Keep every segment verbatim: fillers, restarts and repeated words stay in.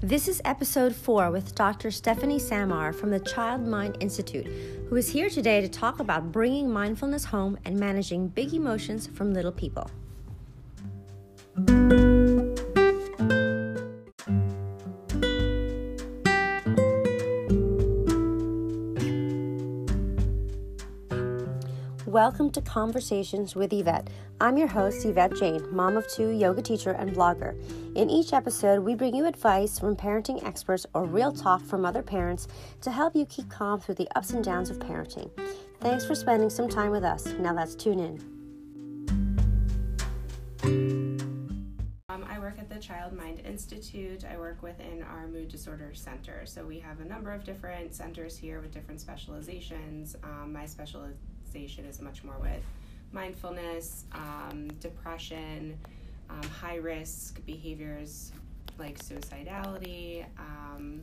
This is episode four with Doctor Stephanie Samar from the Child Mind Institute, who is here today to talk about bringing mindfulness home and managing big emotions from little people. Welcome to Conversations with Yvette. I'm your host, Yvette Jane, mom of two, yoga teacher, and blogger. In each episode, we bring you advice from parenting experts or real talk from other parents to help you keep calm through the ups and downs of parenting. Thanks for spending some time with us. Now let's tune in. Um, I work at the Child Mind Institute. I work within our Mood Disorder Center. So we have a number of different centers here with different specializations. Um, my specialization is much more with mindfulness, um, depression, um, high-risk behaviors like suicidality, um,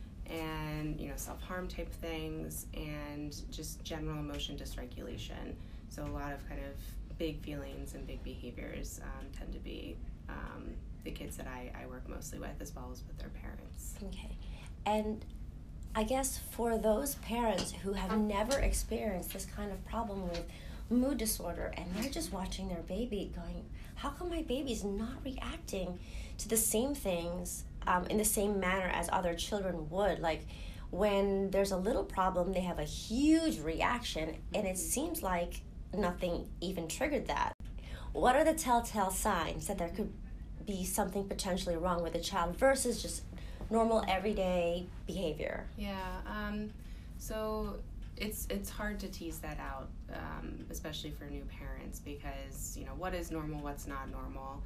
and you know self-harm type things, and just general emotion dysregulation. So a lot of kind of big feelings and big behaviors um, tend to be um, the kids that I, I work mostly with, as well as with their parents. Okay, and I guess for those parents who have never experienced this kind of problem with mood disorder and they're just watching their baby going, how come my baby's not reacting to the same things um, in the same manner as other children would? Like when there's a little problem, they have a huge reaction and it seems like nothing even triggered that. What are the telltale signs that there could be something potentially wrong with the child versus just normal everyday behavior? Yeah, um, so it's it's hard to tease that out, um, especially for new parents, because you know what is normal, what's not normal.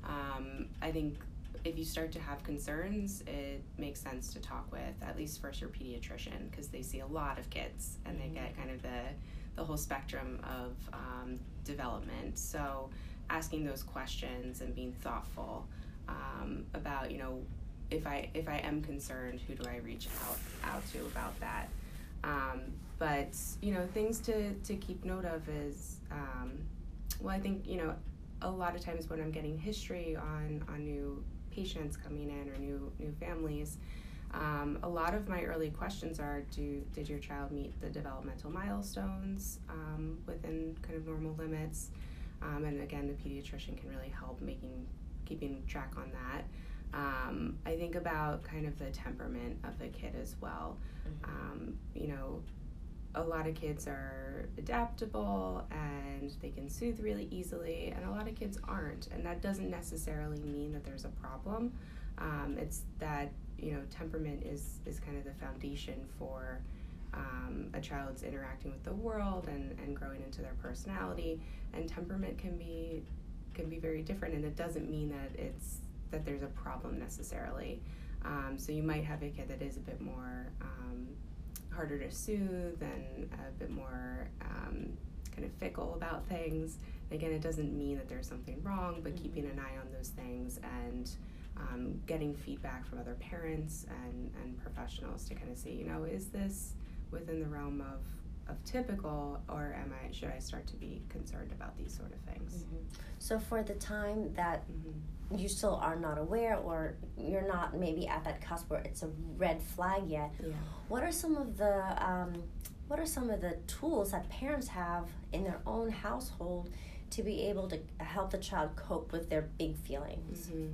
Um, I think if you start to have concerns, it makes sense to talk with at least first your pediatrician, because they see a lot of kids and they get kind of the the whole spectrum of um, development. So asking those questions and being thoughtful um, about you know. If I if I am concerned, who do I reach out out to about that? Um, but you know, things to, to keep note of is, um, well, I think you know, a lot of times when I'm getting history on, on new patients coming in or new new families, um, a lot of my early questions are: Do did your child meet the developmental milestones um, within kind of normal limits? Um, and again, the pediatrician can really help making keeping track on that. Um, I think about kind of the temperament of the kid as well. Mm-hmm. Um, you know, a lot of kids are adaptable and they can soothe really easily, and a lot of kids aren't. And that doesn't necessarily mean that there's a problem. Um, it's that, you know, temperament is, is kind of the foundation for um, a child's interacting with the world and, and growing into their personality. And temperament can be can be very different, and it doesn't mean that it's that there's a problem necessarily. Um, so you might have a kid that is a bit more um, harder to soothe and a bit more um, kind of fickle about things. Again, it doesn't mean that there's something wrong, but mm-hmm. keeping an eye on those things and um, getting feedback from other parents and, and professionals to kind of see, you know, is this within the realm of of typical, or am I should I start to be concerned about these sort of things? Mm-hmm. So for the time that mm-hmm. you still are not aware, or you're not maybe at that cusp where it's a red flag yet, yeah. what are some of the um, what are some of the tools that parents have in their own household to be able to help the child cope with their big feelings? Mm-hmm.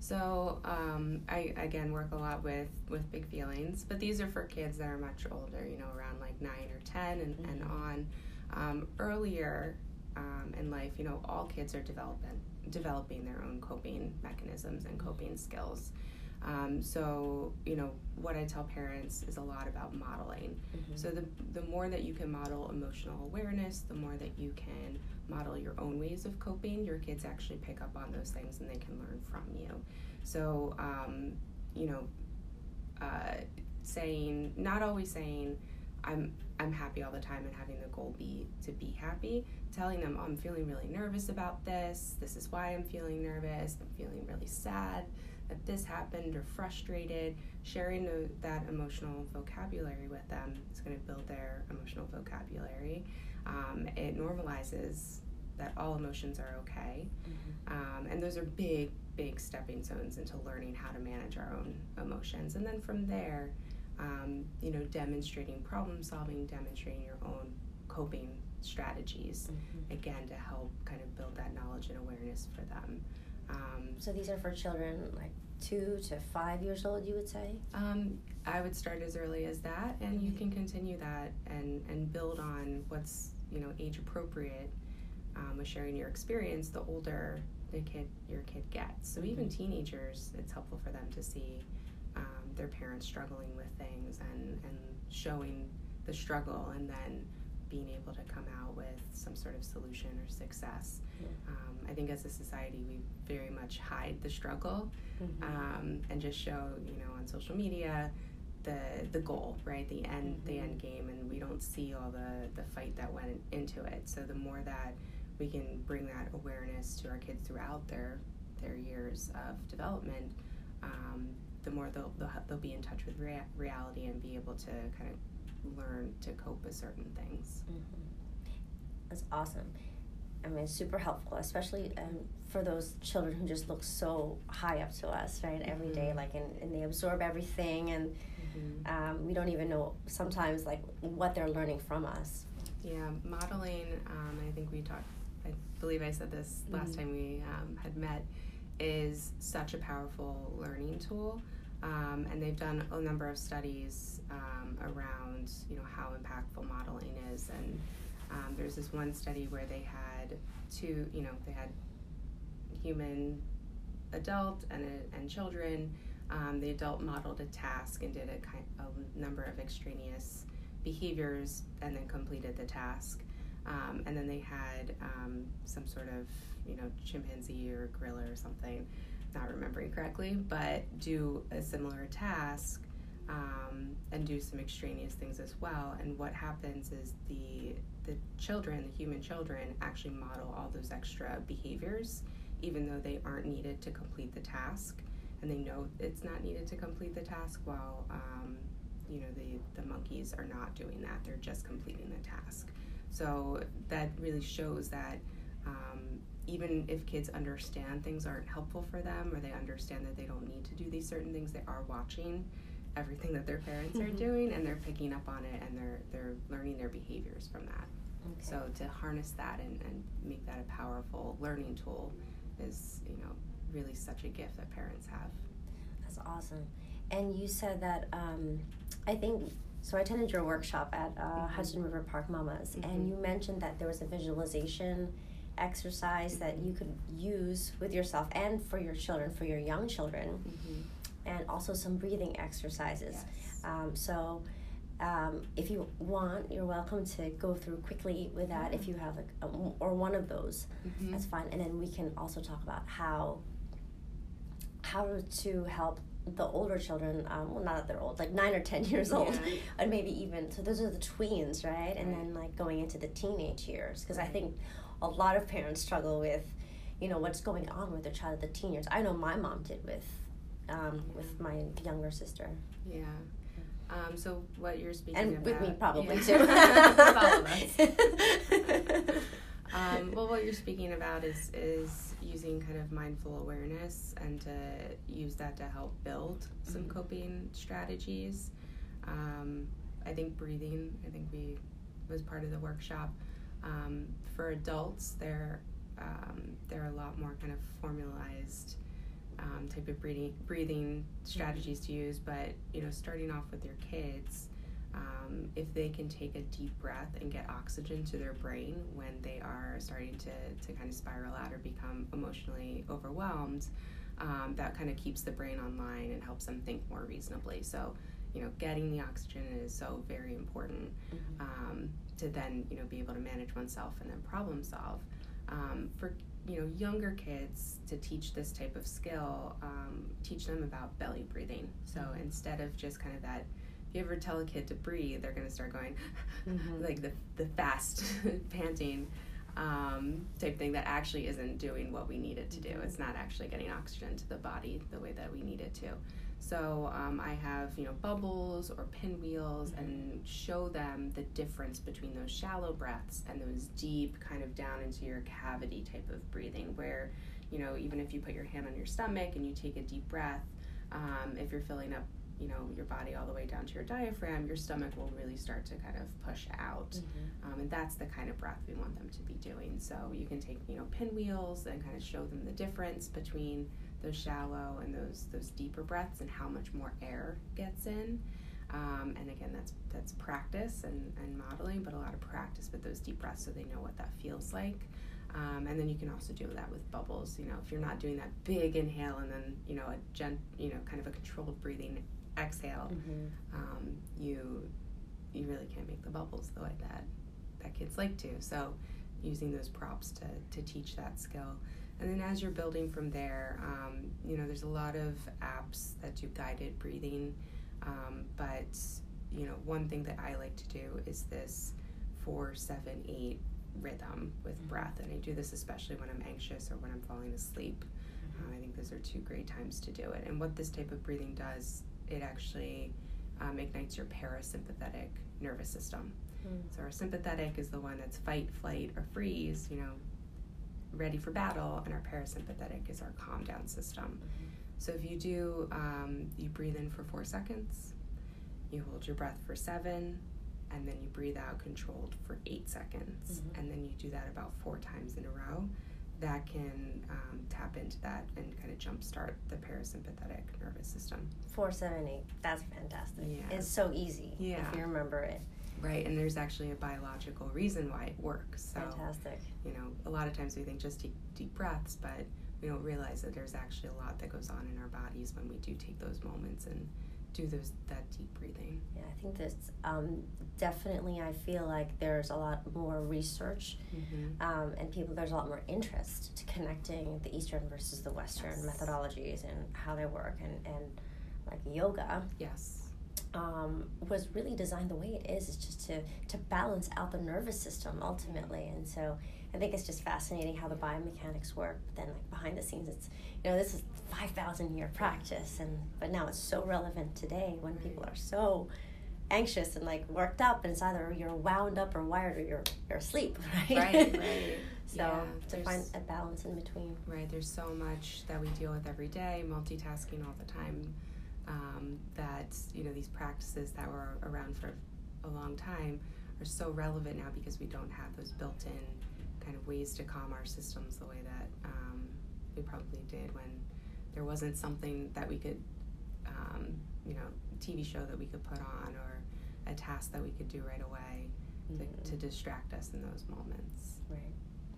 So um, I, again, work a lot with, with big feelings, but these are for kids that are much older, you know, around like nine or ten and, mm-hmm. and on. Um, earlier um, in life, you know, all kids are developing, developing their own coping mechanisms and coping skills. Um, so, you know, what I tell parents is a lot about modeling. Mm-hmm. So the the more that you can model emotional awareness, the more that you can model your own ways of coping, your kids actually pick up on those things and they can learn from you. So, um, you know, uh, saying, not always saying, I'm I'm happy all the time and having the goal be to be happy, telling them, oh, I'm feeling really nervous about this, this is why I'm feeling nervous, I'm feeling really sad that this happened or frustrated. Sharing the, that emotional vocabulary with them is going to build their emotional vocabulary. Um, it normalizes that all emotions are okay. Mm-hmm. Um, and those are big, big stepping stones into learning how to manage our own emotions. And then from there, um, you know, demonstrating problem solving, demonstrating your own coping strategies, mm-hmm. again, to help kind of build that knowledge and awareness for them. Um, so these are for children like two to five years old, you would say? Um, I would start as early as that, and mm-hmm. you can continue that and, and build on what's, you know, age appropriate um, with sharing your experience the older the kid your kid gets. So even teenagers, it's helpful for them to see um, their parents struggling with things and, and showing the struggle, and then being able to come out with some sort of solution or success. Mm-hmm. Um, I think as a society, we very much hide the struggle, mm-hmm. um, and just show, you know, on social media the the goal, right? The end, mm-hmm. the end game, and we don't see all the, the fight that went into it. So the more that we can bring that awareness to our kids throughout their their years of development, um, the more they'll, they'll they'll be in touch with rea- reality and be able to kind of learn to cope with certain things. Mm-hmm. That's awesome. I mean, it's super helpful, especially um, for those children who just look so high up to us, right, every mm-hmm. day, like, and, and they absorb everything, and mm-hmm. um, we don't even know sometimes, like, what they're learning from us. Yeah, modeling, um, I think we talked, I believe I said this mm-hmm. last time we um, had met, is such a powerful learning tool. Um, and they've done a number of studies um, around, you know, how impactful modeling is. And um, there's this one study where they had two, you know, they had human adult and a, and children. Um, the adult modeled a task and did a, kind, a number of extraneous behaviors and then completed the task. Um, and then they had um, some sort of, you know, chimpanzee or gorilla or something, not remembering correctly, but do a similar task um, and do some extraneous things as well. And what happens is the the children, the human children, actually model all those extra behaviors, even though they aren't needed to complete the task, and they know it's not needed to complete the task, while um, you know the the monkeys are not doing that; they're just completing the task. So that really shows that um, even if kids understand things aren't helpful for them, or they understand that they don't need to do these certain things, they are watching everything that their parents mm-hmm. are doing, and they're picking up on it, and they're they're learning their behaviors from that. Okay. So to harness that and, and make that a powerful learning tool is, you know, really such a gift that parents have. That's awesome. And you said that, um, I think, so I attended your workshop at uh, mm-hmm. Hudson River Park Mamas, mm-hmm. and you mentioned that there was a visualization exercise mm-hmm. that you could use with yourself and for your children, for your young children, mm-hmm. and also some breathing exercises. Yes. Um, so um, if you want, you're welcome to go through quickly with that. Mm-hmm. If you have a, a, or one of those, mm-hmm. that's fine. And then we can also talk about how how to help the older children, um, well, not that they're old, like nine or ten years old, yeah. and maybe even, so those are the tweens, right? And right. then like going into the teenage years, because right. I think a lot of parents struggle with, you know, what's going on with their child at the teen years. I know my mom did with, um, yeah. with my younger sister. Yeah. Um, so what you're speaking and about... And with me probably, yeah. too. With all of us. um, well, what you're speaking about is, is using kind of mindful awareness and to use that to help build some mm-hmm. coping strategies. Um, I think breathing, I think we was part of the workshop. Um, for adults, there, um, there are a lot more kind of formalized Um, type of breathing breathing strategies to use, but you know, starting off with your kids, um, if they can take a deep breath and get oxygen to their brain when they are starting to, to kind of spiral out or become emotionally overwhelmed, um, that kind of keeps the brain online and helps them think more reasonably. So, you know, getting the oxygen is so very important mm-hmm. um, to then, you know, be able to manage oneself and then problem solve. Um, for you know, younger kids, to teach this type of skill, um, teach them about belly breathing. So mm-hmm. instead of just kind of that, if you ever tell a kid to breathe, they're going to start going mm-hmm. like the the fast panting um, type thing that actually isn't doing what we need it to do. It's not actually getting oxygen to the body the way that we need it to. So um, I have, you know, bubbles or pinwheels mm-hmm. and show them the difference between those shallow breaths and those deep kind of down into your cavity type of breathing, where you know, even if you put your hand on your stomach and you take a deep breath, um, if you're filling up, you know, your body all the way down to your diaphragm, your stomach will really start to kind of push out. Mm-hmm. Um, and that's the kind of breath we want them to be doing. So you can take, you know, pinwheels and kind of show them the difference between those shallow and those those deeper breaths and how much more air gets in. Um, and again, that's that's practice and, and modeling, but a lot of practice with those deep breaths so they know what that feels like. Um, and then you can also do that with bubbles. You know, if you're not doing that big inhale and then, you know, a gent, you know, kind of a controlled breathing exhale, mm-hmm. um, you you really can't make the bubbles the way that, that kids like to. So using those props to, to teach that skill. And then as you're building from there, um, you know, there's a lot of apps that do guided breathing. Um, but, you know, one thing that I like to do is this four, seven, eight rhythm with mm-hmm. breath. And I do this especially when I'm anxious or when I'm falling asleep. Mm-hmm. Um, I think those are two great times to do it. And what this type of breathing does, it actually um, ignites your parasympathetic nervous system. Mm. So our sympathetic is the one that's fight, flight, or freeze, you know, ready for battle, and our parasympathetic is our calm down system. Mm-hmm. So if you do, um, you breathe in for four seconds, you hold your breath for seven, and then you breathe out controlled for eight seconds. Mm-hmm. And then you do that about four times in a row. That can um, tap into that and kind of jumpstart the parasympathetic nervous system. four, seven, eight. That's fantastic. Yeah. It's so easy yeah. if you remember it. Right, and there's actually a biological reason why it works. So, fantastic. You know, a lot of times we think just take deep breaths, but we don't realize that there's actually a lot that goes on in our bodies when we do take those moments and do those that deep breathing. Yeah, I think that's um, definitely, I feel like there's a lot more research mm-hmm. um, and people, there's a lot more interest to connecting the Eastern versus the Western yes. methodologies and how they work. And, and like yoga yes, um, was really designed the way it is. It's just to, to balance out the nervous system ultimately. And so I think it's just fascinating how the biomechanics work. But then like behind the scenes, it's, you know, this is five thousand year practice, and but now it's so relevant today when right. people are so anxious and like worked up, and it's either you're wound up or wired or you're you're asleep, right? Right, right. So yeah, to find a balance in between. Right, there's so much that we deal with every day, multitasking all the time, um, that, you know, these practices that were around for a long time are so relevant now because we don't have those built-in kind of ways to calm our systems the way that um, we probably did when there wasn't something that we could, um, you know, T V show that we could put on or a task that we could do right away to, mm-hmm. to distract us in those moments. Right.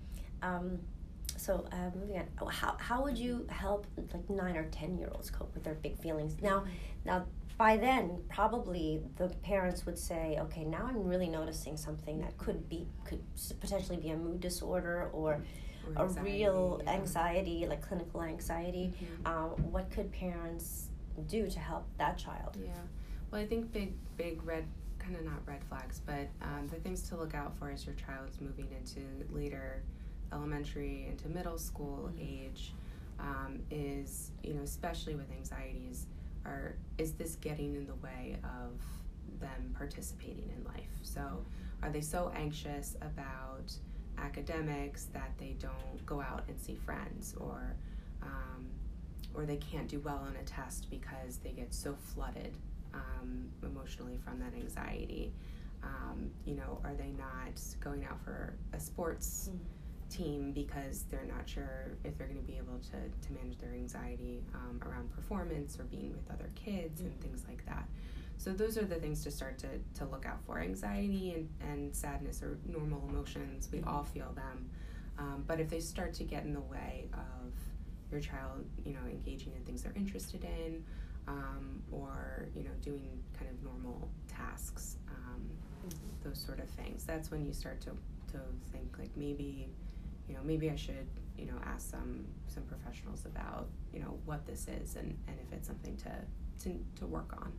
Um, so uh, moving on, how how would you help like nine or ten year olds cope with their big feelings? Now, now by then probably the parents would say, okay, now I'm really noticing something that could be could potentially be a mood disorder or. Or a real yeah. anxiety, like clinical anxiety. Mm-hmm. Um, what could parents do to help that child? Yeah, well, I think big, big red, kind of not red flags, but um, the things to look out for as your child's moving into later elementary, into middle school mm-hmm. age, um, is, you know, especially with anxieties, are is this getting in the way of them participating in life? So are they so anxious about academics that they don't go out and see friends, or um, or they can't do well on a test because they get so flooded um, emotionally from that anxiety? Um, you know, are they not going out for a sports mm. team because they're not sure if they're going to be able to, to manage their anxiety um, around performance or being with other kids mm. and things like that? So those are the things to start to, to look out for. Anxiety and, and sadness are normal emotions. We all feel them. Um, but if they start to get in the way of your child, you know, engaging in things they're interested in, um, or, you know, doing kind of normal tasks, um, mm-hmm. those sort of things, that's when you start to, to think like maybe, you know, maybe I should, you know, ask some, some professionals about, you know, what this is and, and if it's something to, to, to work on.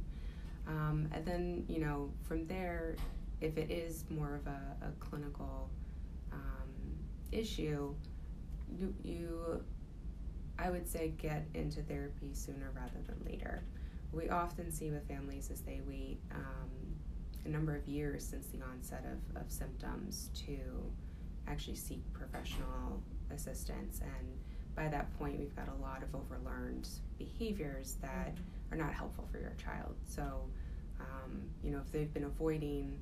Um, and then, you know, from there, if it is more of a, a clinical um, issue, you, you, I would say get into therapy sooner rather than later. What we often see with families is they wait um, a number of years since the onset of, of symptoms to actually seek professional assistance. And by that point, we've got a lot of overlearned behaviors that mm-hmm. are not helpful for your child. So, um, you know, if they've been avoiding,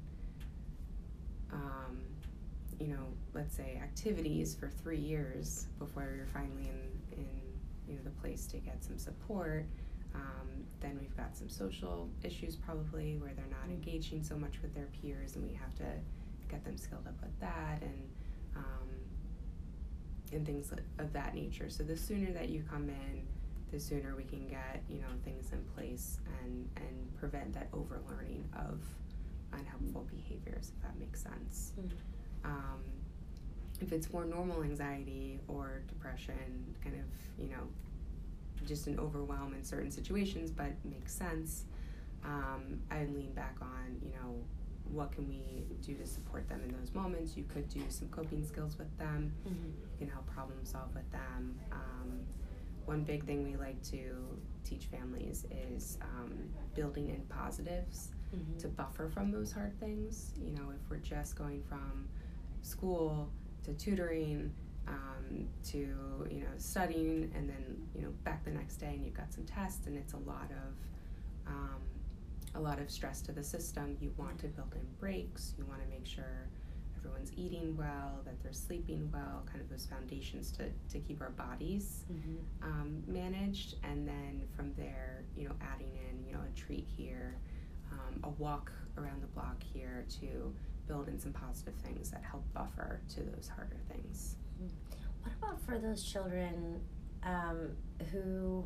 um, you know, let's say activities for three years before you're finally in, in you know, the place to get some support, um, then we've got some social issues probably where they're not engaging so much with their peers, and we have to get them skilled up with that and um, and things of that nature. So the sooner that you come in, the sooner we can get, you know, things in place and, and prevent that overlearning of unhelpful behaviors, if that makes sense. Mm-hmm. Um, if it's more normal anxiety or depression, kind of, you know, just an overwhelm in certain situations, but makes sense, um, I would lean back on, you know, what can we do to support them in those moments? You could do some coping skills with them. Mm-hmm. You can help problem solve with them. Um, one big thing we like to teach families is um, building in positives mm-hmm. to buffer from those hard things. You know, if we're just going from school to tutoring um, to, you know, studying and then, you know, back the next day and you've got some tests and it's a lot of um, a lot of stress to the system. You want to build in breaks. You want to make sure everyone's eating well, that they're sleeping well, kind of those foundations to, to keep our bodies mm-hmm. um, managed. And then from there, you know, adding in, you know, a treat here, um, a walk around the block here to build in some positive things that help buffer to those harder things. What about for those children um, who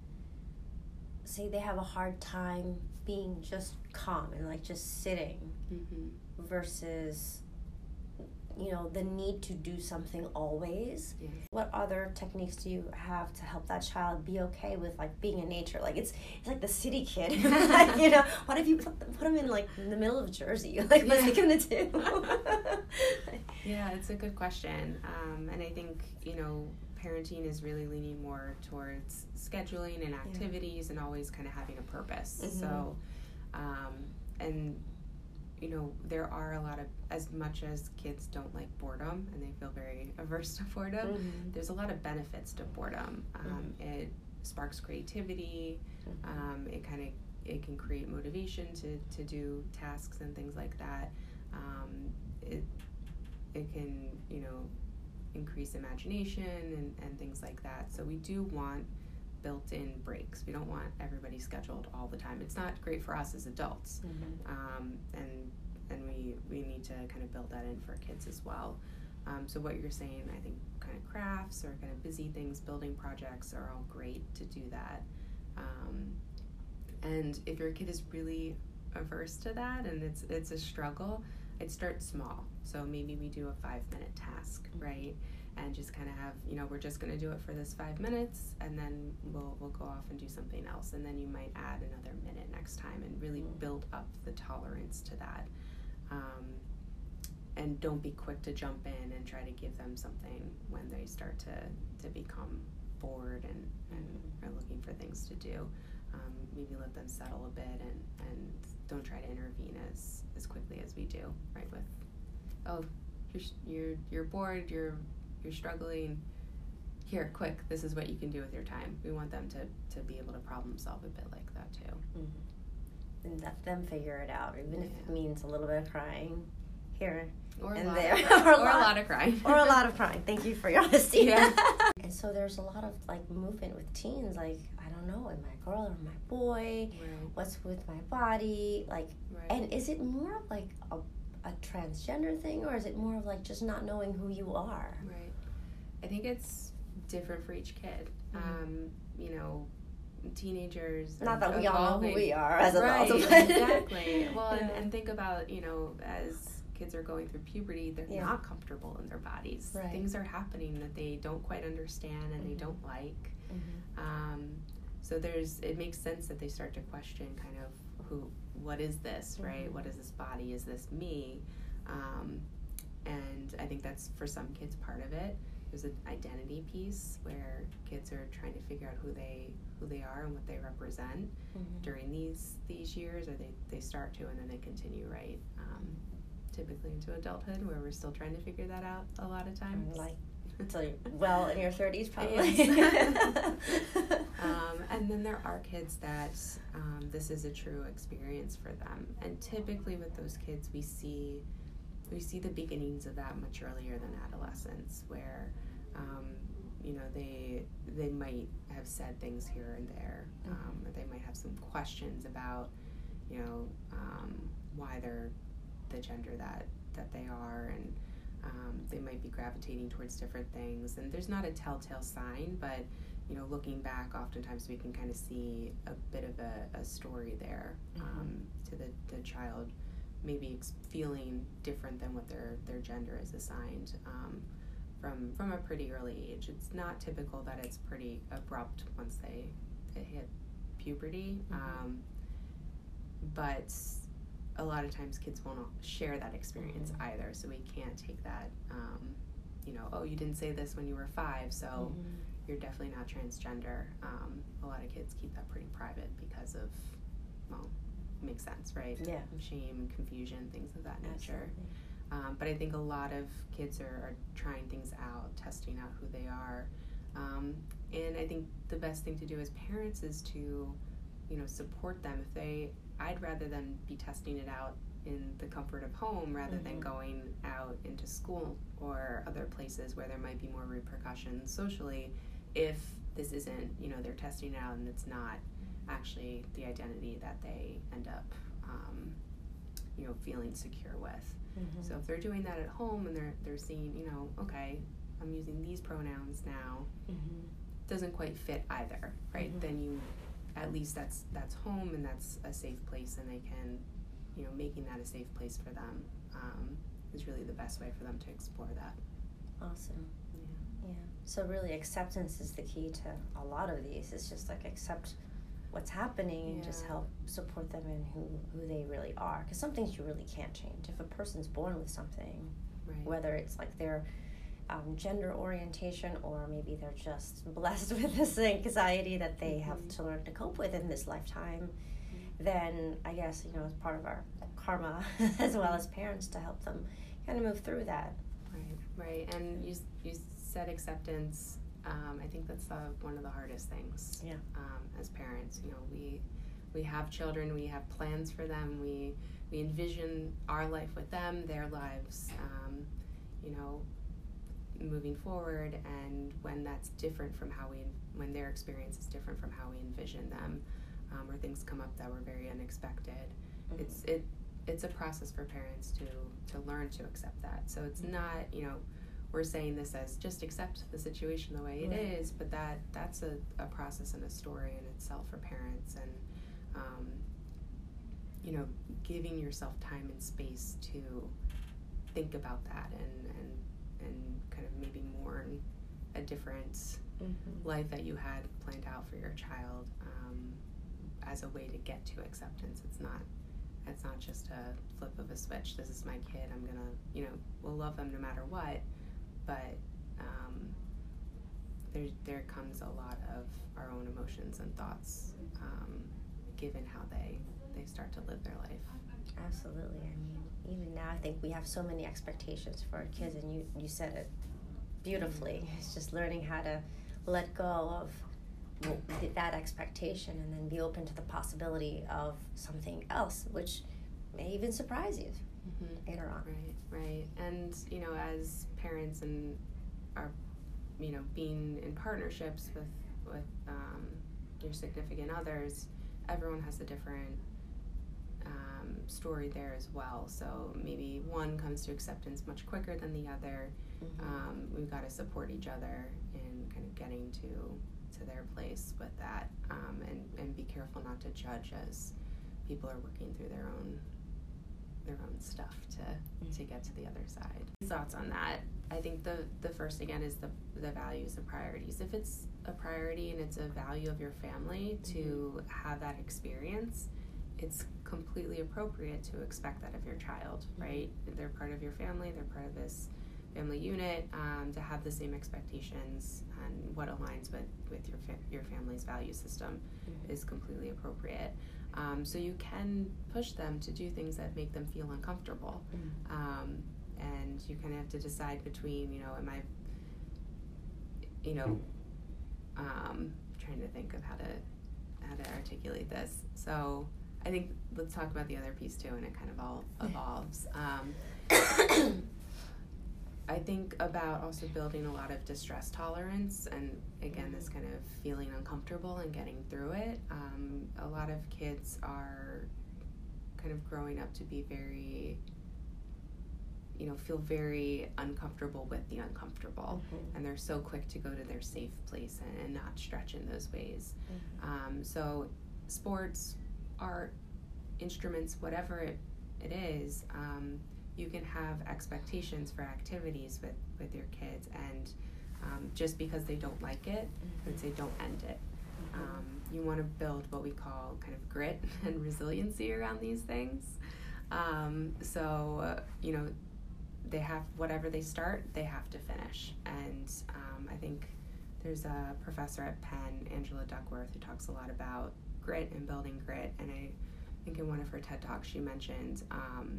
say they have a hard time being just calm and like just sitting mm-hmm. versus, you know, the need to do something always? Yes. What other techniques do you have to help that child be okay with like being in nature? Like it's it's like the city kid. Like, you know, what if you put them, put them in like in the middle of Jersey? Like what's yeah. he gonna do? Yeah, it's a good question, um, and I think, you know, parenting is really leaning more towards scheduling and activities yeah. and always kind of having a purpose. Mm-hmm. So, um, and, you know, there are a lot of, as much as kids don't like boredom and they feel very averse to boredom, mm-hmm. there's a lot of benefits to boredom. Um, mm-hmm. It sparks creativity. Mm-hmm. Um, it kind of, it can create motivation to, to do tasks and things like that. Um, it, it can, you know, increase imagination and, and things like that. So we do want built-in breaks. We don't want everybody scheduled all the time. It's not great for us as adults. Mm-hmm. Um, and and we, we need to kind of build that in for kids as well. Um, so what you're saying, I think kind of crafts or kind of busy things, building projects are all great to do that. Um, and if your kid is really averse to that and it's it's a struggle, I'd start small. So maybe we do a five-minute task, right? And just kind of have, you know, we're just going to do it for this five minutes, and then we'll we'll go off and do something else. And then you might add another minute next time and really build up the tolerance to that. Um, and don't be quick to jump in and try to give them something when they start to, to become bored and, and are looking for things to do. Um, maybe let them settle a bit and, and don't try to intervene as, as quickly as we do, right? With, oh, you're you're you're bored, you're you're struggling. Here, quick, this is what you can do with your time. We want them to, to be able to problem solve a bit like that too. Mm-hmm. And let them figure it out, even yeah. if it means a little bit of crying here or and lot, there, or, a, or lot, a lot of crying, or a lot of crying. Thank you for your honesty. Yeah. And so there's a lot of like movement with teens, like, I don't know, am I a girl or am I a boy? Right. What's with my body? Like, right. And is it more of like a, a transgender thing, or is it more of like just not knowing who you are? Right. I think it's different for each kid. Mm-hmm. Um, you know, teenagers. Not that we all know who we are as adults. Right, exactly. Well, yeah. and, and think about, you know, as kids are going through puberty, they're yeah. not comfortable in their bodies. Right. Things are happening that they don't quite understand and mm-hmm. they don't like. Mm-hmm. Um, so there's, it makes sense that they start to question kind of who, what is this, mm-hmm. right? What is this body? Is this me? Um, and I think that's, for some kids, part of it. There's an identity piece where kids are trying to figure out who they who they are and what they represent mm-hmm. during these these years, or they, they start to and then they continue, right? Um, typically into adulthood, where we're still trying to figure that out a lot of times. Like So well in your thirties probably. Yes. um, and then there are kids that um, this is a true experience for them, and typically with those kids we see we see the beginnings of that much earlier than adolescence, where um, you know they they might have said things here and there, um, or they might have some questions about you know um, why they're the gender that that they are, and Um, they might be gravitating towards different things, and there's not a telltale sign, but you know, looking back, oftentimes we can kind of see a bit of a, a story there um, mm-hmm. to the, the child maybe ex- feeling different than what their, their gender is assigned um, from from a pretty early age. It's not typical that it's pretty abrupt once they, they hit puberty, mm-hmm. um, but a lot of times kids won't share that experience mm-hmm. either, so we can't take that, um, you know, oh, you didn't say this when you were five, so mm-hmm. you're definitely not transgender. Um, a lot of kids keep that pretty private because of, well, it makes sense, right? Yeah. Shame, confusion, things of that nature. Um, but I think a lot of kids are, are trying things out, testing out who they are. Um, and I think the best thing to do as parents is to, you know, support them. If they I'd rather them be testing it out in the comfort of home rather mm-hmm. than going out into school or other places where there might be more repercussions socially if this isn't, you know, they're testing it out and it's not actually the identity that they end up, um, you know, feeling secure with. Mm-hmm. So if they're doing that at home and they're they're seeing, you know, okay, I'm using these pronouns now, mm-hmm. doesn't quite fit either, right? Mm-hmm. Then you at least that's that's home and that's a safe place, and they can, you know, making that a safe place for them um, is really the best way for them to explore that. Awesome. Yeah. Yeah. So really acceptance is the key to a lot of these. It's just like accept what's happening and yeah. just help support them in who, who they really are. Because some things you really can't change. If a person's born with something, right. whether it's like their Um, gender orientation, or maybe they're just blessed with this anxiety that they mm-hmm. have to learn to cope with in this lifetime, mm-hmm. then I guess, you know, it's part of our karma as well as parents to help them kind of move through that. Right, right. And you you said acceptance. Um, I think that's uh, one of the hardest things. Yeah. Um, as parents, you know, we we have children, we have plans for them, we we envision our life with them, their lives, um, you know, moving forward, and when that's different from how we, when their experience is different from how we envision them, um, or things come up that were very unexpected, mm-hmm. it's it it's a process for parents to to learn to accept that. So it's mm-hmm. not, you know, we're saying this as just accept the situation the way it right. is, but that that's a, a process and a story in itself for parents, and um, you know, giving yourself time and space to think about that and and and kind of maybe mourn a different mm-hmm. life that you had planned out for your child um, as a way to get to acceptance. It's not it's not just a flip of a switch. This is my kid. I'm gonna, you know, we'll love them no matter what, but um, there there comes a lot of our own emotions and thoughts um, given how they they start to live their life. Absolutely. I mean, even now I think we have so many expectations for our kids, and you, you said it beautifully. It's just learning how to let go of that expectation and then be open to the possibility of something else, which may even surprise you mm-hmm. later on. Right, right. And, you know, as parents and our, you know, being in partnerships with, with um, your significant others, everyone has a different Um, story there as well. So maybe one comes to acceptance much quicker than the other. Mm-hmm. Um, we've got to support each other in kind of getting to to their place with that, um, and, and be careful not to judge as people are working through their own their own stuff to mm-hmm. to get to the other side. Thoughts on that? I think the the first again is the the values and priorities. If it's a priority and it's a value of your family to mm-hmm. have that experience, it's completely appropriate to expect that of your child, right? They're part of your family, they're part of this family unit, um, to have the same expectations and what aligns with, with your fa- your family's value system mm-hmm. is completely appropriate. Um, so you can push them to do things that make them feel uncomfortable. Mm-hmm. Um, and you kind of have to decide between, you know, am I you know, um, trying to think of how to how to articulate this. So I think let's talk about the other piece too, and it kind of all evolves. Um, I think about also building a lot of distress tolerance, and again, this kind of feeling uncomfortable and getting through it. Um, a lot of kids are kind of growing up to be very, you know, feel very uncomfortable with the uncomfortable, mm-hmm. and they're so quick to go to their safe place and, and not stretch in those ways. Mm-hmm. Um, so sports, art, instruments, whatever it, it is, um, you can have expectations for activities with, with your kids, and um, just because they don't like it, mm-hmm. I would say don't end it. Mm-hmm. Um, you want to build what we call kind of grit and resiliency around these things. Um, so, uh, you know, they have, whatever they start, they have to finish. And um, I think there's a professor at Penn, Angela Duckworth, who talks a lot about grit and building grit. And I think in one of her TED Talks she mentioned, um,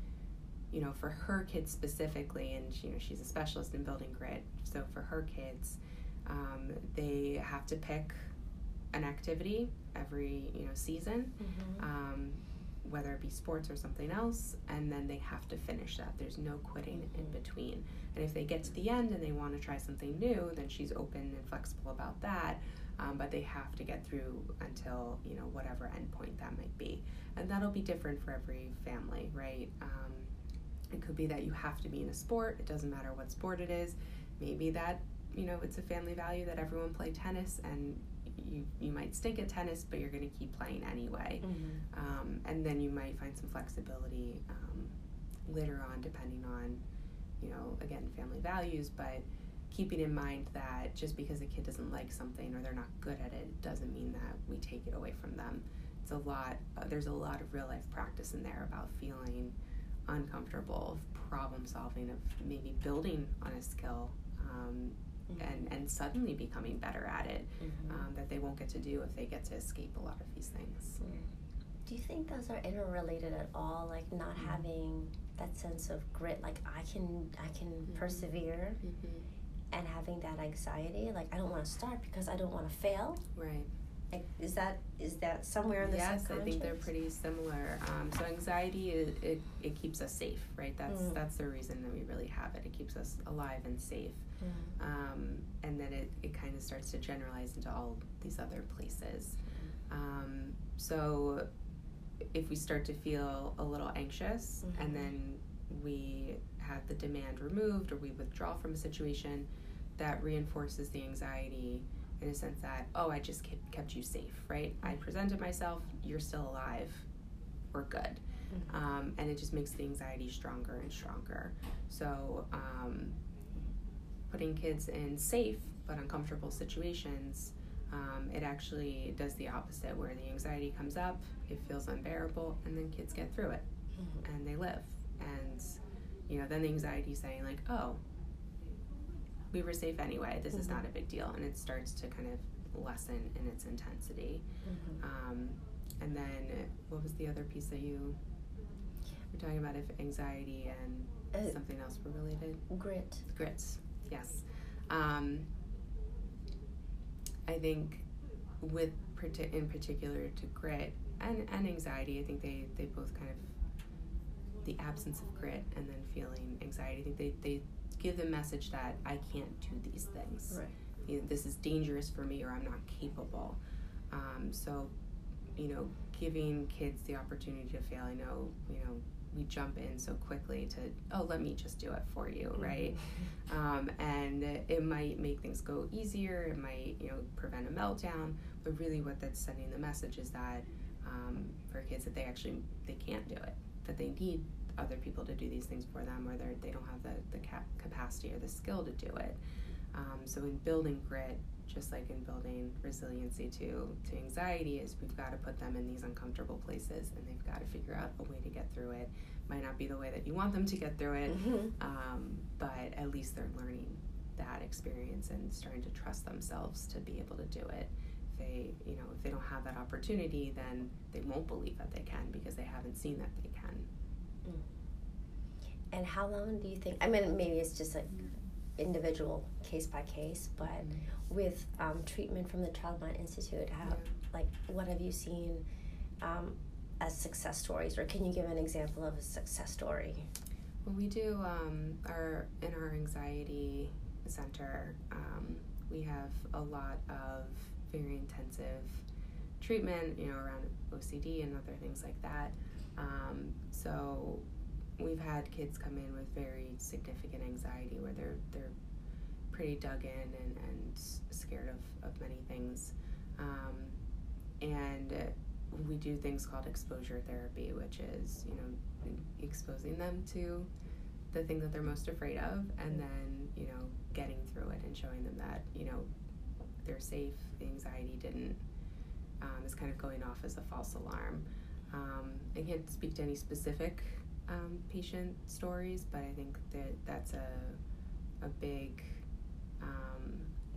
you know, for her kids specifically, and you know, she's a specialist in building grit, so for her kids, um, they have to pick an activity every, you know, season, mm-hmm. um, whether it be sports or something else, and then they have to finish that. There's no quitting mm-hmm. in between. And if they get to the end and they want to try something new, then she's open and flexible about that, um, but they have to get through until, you know, whatever endpoint that might be. And that'll be different for every family, right? Um, It could be that you have to be in a sport. It doesn't matter what sport it is. Maybe that, you know, it's a family value that everyone play tennis, and you, you might stink at tennis, but you're going to keep playing anyway. Mm-hmm. Um, and then you might find some flexibility um, later on, depending on, you know, again, family values, but keeping in mind that just because a kid doesn't like something or they're not good at it doesn't mean that we take it away from them. It's a lot, uh, there's a lot of real life practice in there about feeling uncomfortable, of problem solving, of maybe building on a skill, um, mm-hmm. and, and suddenly becoming better at it, mm-hmm. um, that they won't get to do if they get to escape a lot of these things. Mm. Do you think those are interrelated at all? Like not mm-hmm. having that sense of grit, like I can I can mm-hmm. persevere, mm-hmm. and having that anxiety, like I don't want to start because I don't want to fail. Right. Like, is that is that somewhere in the yes, subconscious? I think they're pretty similar. Um, so anxiety, it, it it keeps us safe, right? That's mm. that's the reason that we really have it. It keeps us alive and safe. Mm. Um, and then it, it kind of starts to generalize into all these other places. Mm. Um, so if we start to feel a little anxious, mm-hmm. and then we have the demand removed or we withdraw from a situation, that reinforces the anxiety in a sense that, oh, I just kept you safe, right? I presented myself, you're still alive, we're good. Mm-hmm. Um, and it just makes the anxiety stronger and stronger. So um, putting kids in safe but uncomfortable situations, um, it actually does the opposite, where the anxiety comes up, it feels unbearable, and then kids get through it, mm-hmm. and they live. And, you know, then the anxiety is saying like, oh, we were safe anyway, this mm-hmm. is not a big deal, and it starts to kind of lessen in its intensity. Mm-hmm. Um, and then what was the other piece that you were talking about, if anxiety and uh, something else were related? Grit. Grits, yes. Um, I think with in particular to grit and, and anxiety, I think they, they both kind of, the absence of grit and then feeling anxiety, I think they, they give the message that I can't do these things. Right. You know, this is dangerous for me, or I'm not capable. Um, so, you know, giving kids the opportunity to fail. I know, you know, we jump in so quickly to, oh, let me just do it for you, mm-hmm. right? Um, and it might make things go easier. It might, you know, prevent a meltdown. But really, what that's sending the message is that um, for kids that they actually they can't do it, that they need other people to do these things for them, or they they don't have the, the cap- capacity or the skill to do it. Um, so in building grit, just like in building resiliency to, to anxiety, is we've got to put them in these uncomfortable places, and they've got to figure out a way to get through it. Might not be the way that you want them to get through it, mm-hmm. um, but at least they're learning that experience and starting to trust themselves to be able to do it. If they, you know, if they don't have that opportunity, then they won't believe that they can because they haven't seen that they can. And how long do you think, I mean, maybe it's just like individual case by case, but mm-hmm. with um, treatment from the Childmind Institute, how, yeah. like, what have you seen um, as success stories, or can you give an example of a success story? Well, we do um, our in our anxiety center. Um, we have a lot of very intensive treatment, you know, around O C D and other things like that. Um, so we've had kids come in with very significant anxiety where they're they're pretty dug in and, and scared of, of many things. Um, and we do things called exposure therapy, which is, you know, exposing them to the thing that they're most afraid of, and then, you know, getting through it and showing them that, you know, they're safe, the anxiety didn't, um, is kind of going off as a false alarm. Um, I can't speak to any specific um, patient stories, but I think that that's a, a big, um,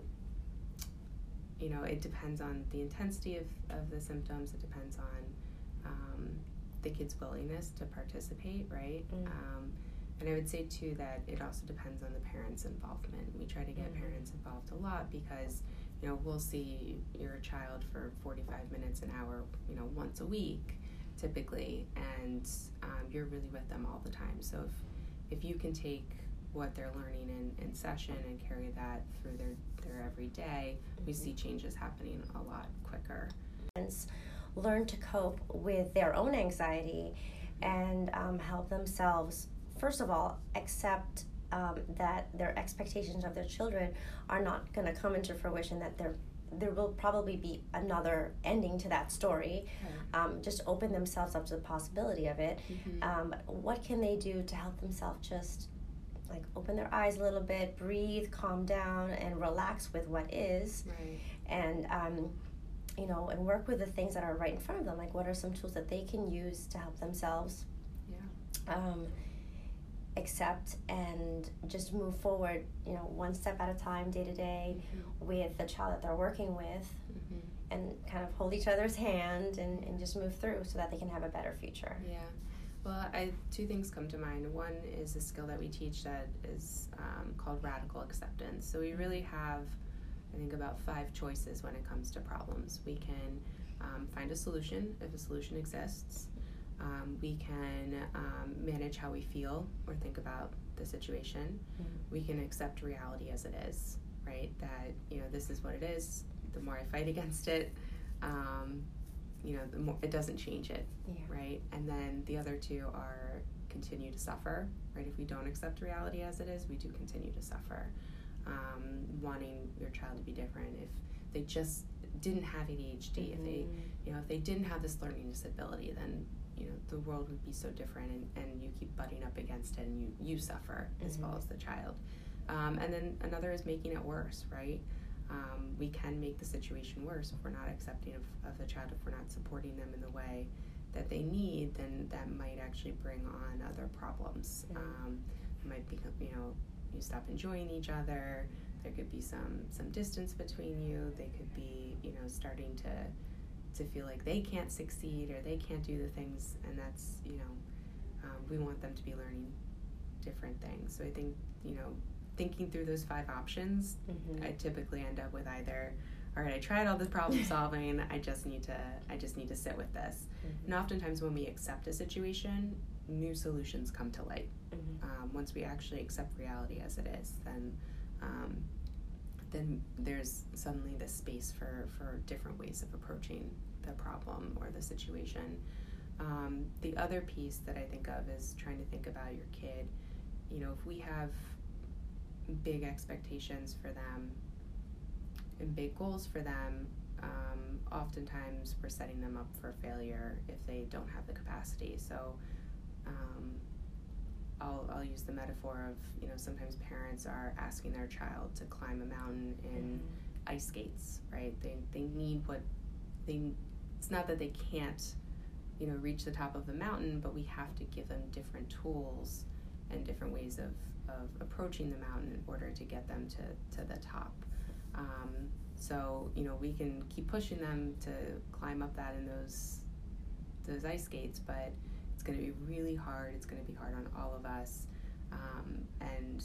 you know, it depends on the intensity of, of the symptoms, it depends on um, the kid's willingness to participate, right? Mm. Um, and I would say, too, that it also depends on the parents' involvement. We try to get mm-hmm. parents involved a lot because, you know, we'll see your child for forty-five minutes, an hour, you know, once a week, typically, and um, you're really with them all the time. So if if you can take what they're learning in, in session and carry that through their, their everyday, mm-hmm. we see changes happening a lot quicker. Learn to cope with their own anxiety and um, help themselves, first of all, accept um, that their expectations of their children are not going to come into fruition, that there there will probably be another ending to that story. Right. Um, just open themselves up to the possibility of it. Mm-hmm. Um, what can they do to help themselves just like open their eyes a little bit, breathe, calm down, and relax with what is, right. and um, you know, and work with the things that are right in front of them. Like, what are some tools that they can use to help themselves yeah. um, accept and just move forward, you know, one step at a time, day to day, mm-hmm. with the child that they're working with, mm-hmm. and kind of hold each other's hand and, and just move through so that they can have a better future. Yeah. Well, I, two things come to mind. One is a skill that we teach that is um, called radical acceptance. So we really have, I think, about five choices when it comes to problems. We can um, find a solution if a solution exists. Um, we can um, manage how we feel or think about the situation. Mm-hmm. We can accept reality as it is, right? That, you know, this is what it is. The more I fight against it, um, you know, the more it doesn't change it, yeah. right? And then the other two are continue to suffer, right? If we don't accept reality as it is, we do continue to suffer. Um, wanting your child to be different, if they just didn't have A D H D, mm-hmm. if they, you know, if they didn't have this learning disability, then, you know, the world would be so different, and, and you keep butting up against it, and you, you suffer mm-hmm. as well as the child. Um, and then another is making it worse, right? Um, we can make the situation worse if we're not accepting of, of the child, if we're not supporting them in the way that they need, then that might actually bring on other problems. Mm-hmm. Um, it might become, you know, you stop enjoying each other, there could be some, some distance between you, they could be, you know, starting to to feel like they can't succeed or they can't do the things, and that's, you know, um, we want them to be learning different things. So I think, you know, thinking through those five options, mm-hmm. I typically end up with either, all right, I tried all this problem solving, I just need to, I just need to sit with this. Mm-hmm. And oftentimes when we accept a situation, new solutions come to light. Mm-hmm. Um, once we actually accept reality as it is, then um, then there's suddenly this space for, for different ways of approaching the problem or the situation. Um, the other piece that I think of is trying to think about your kid. You know, if we have big expectations for them and big goals for them, um, oftentimes we're setting them up for failure if they don't have the capacity. So um, I'll, I'll use the metaphor of, you know, sometimes parents are asking their child to climb a mountain in mm-hmm. ice skates, right? They they need what they, it's not that they can't, you know, reach the top of the mountain, but we have to give them different tools and different ways of, of approaching the mountain in order to get them to, to the top. Um, so, you know, we can keep pushing them to climb up that in those those ice skates, but it's going to be really hard. It's going to be hard on all of us. Um, and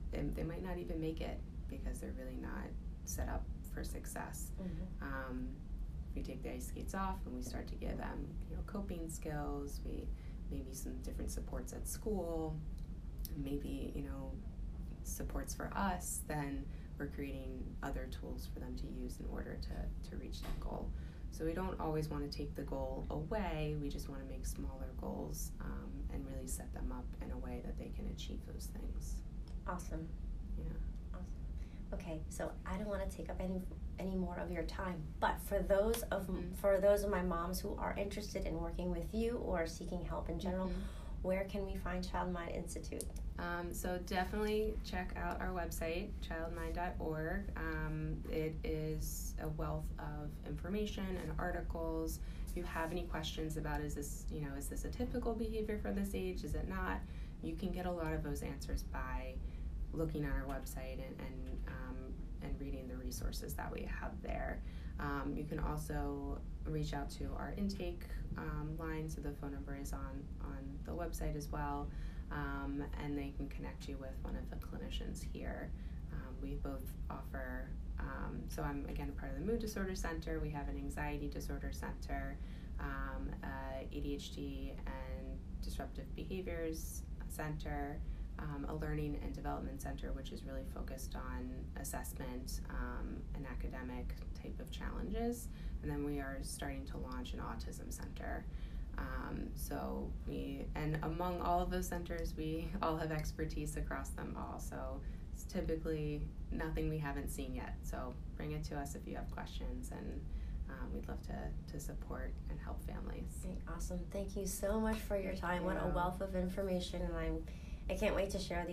they, they might not even make it because they're really not set up for success. Mm-hmm. Um, we take the ice skates off and we start to give them, you know, coping skills, we maybe some different supports at school, maybe, you know, supports for us, then we're creating other tools for them to use in order to, to reach that goal. So we don't always want to take the goal away, we just want to make smaller goals um, and really set them up in a way that they can achieve those things. Awesome. Yeah. Awesome. Okay, so I don't want to take up any any more of your time, but for those of mm-hmm. for those of my moms who are interested in working with you or seeking help in general, mm-hmm. where can we find Child Mind Institute? Um, so definitely check out our website, child mind dot org. Um, it is a wealth of information and articles. If you have any questions about is this, you know, is this a typical behavior for this age? Is it not? You can get a lot of those answers by looking at our website and and, um, and reading the resources that we have there. Um, you can also reach out to our intake um, line, so the phone number is on, on the website as well, um, and they can connect you with one of the clinicians here. Um, we both offer, um, so I'm again a part of the Mood Disorder Center, we have an Anxiety Disorder Center, um, uh, A D H D and Disruptive Behaviors Center, um, a Learning and Development Center, which is really focused on assessment um, and academic type of challenges. And then we are starting to launch an Autism Center. Um, so we, and among all of those centers, we all have expertise across them all. So it's typically nothing we haven't seen yet. So bring it to us if you have questions, and um, we'd love to, to support and help families. Awesome. Thank you so much for your time. What a wealth of information, and I'm, I can't wait to share these.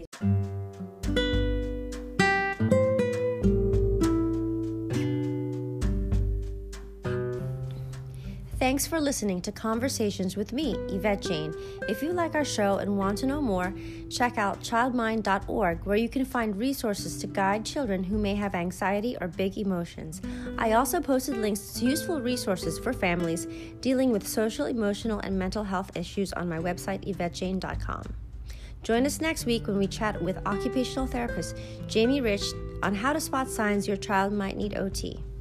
Thanks for listening to Conversations with me, Yvette Jane. If you like our show and want to know more, check out child mind dot org, where you can find resources to guide children who may have anxiety or big emotions. I also posted links to useful resources for families dealing with social, emotional, and mental health issues on my website, yvette jane dot com. Join us next week when we chat with occupational therapist Jamie Rich on how to spot signs your child might need O T.